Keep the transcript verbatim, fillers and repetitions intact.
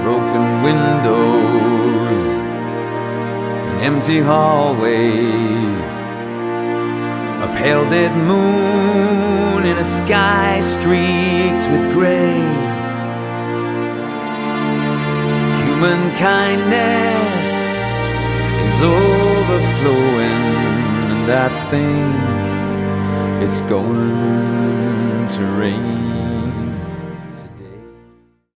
broken windows and empty hallways, a pale dead moon in a sky streaked with gray. Human kindness is overflowing, and I think it's going to rain.